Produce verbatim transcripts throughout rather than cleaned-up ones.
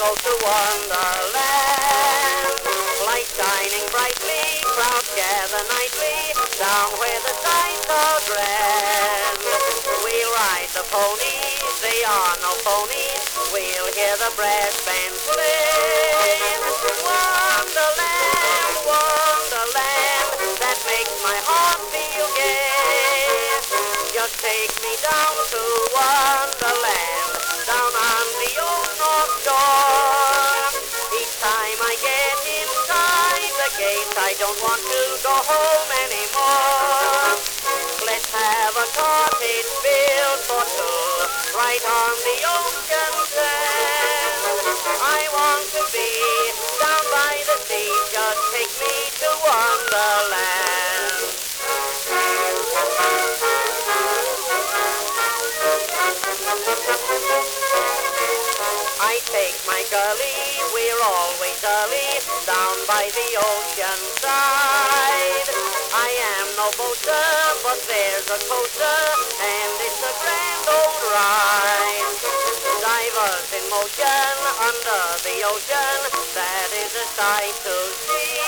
go to Wonderland. Lights shining brightly, crowds gather nightly, down where the sights are grand. We'll ride the ponies, they are no phonies, we'll hear the brass band play. Wonderland, Wonderland, that makes my heart feel gay. Just take me down to Wonderland, down on the old North Shore. Each time I get inside the gate, I don't want to go home anymore. Let's have a cottage built for two, right on the ocean sand. I want to be down by the sea, just take me to Wonderland. I take my girlie, we're always early, down by the ocean side. I am no boaster, but there's a coaster, and it's a grand old ride. Divers in motion under the ocean, that is a sight to see.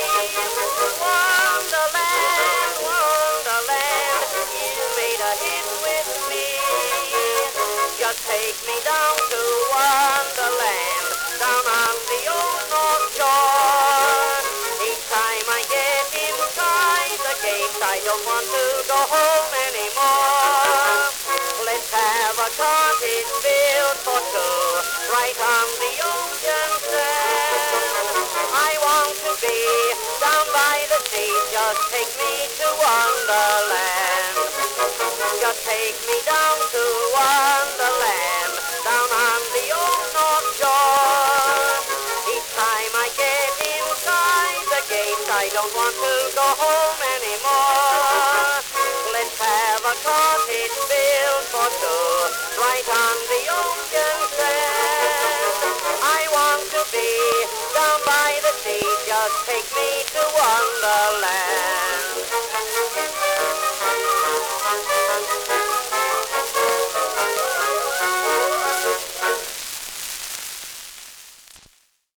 Wonderland, Wonderland, you made a hit with me. Just take me down to Wonderland, down on the old North Shore. Each time I get inside the gate, I don't want to go home anymore. Let's have a cottage built for two, right on the ocean sand. I want to be down by the sea, just take me to Wonderland. Just take me down to Wonderland, down on the old North Shore. Each time I get inside the gate, I don't want to go home anymore. Let's have a cottage built for two, right on the ocean sand. I want to be down by the sea, just take me to Wonderland.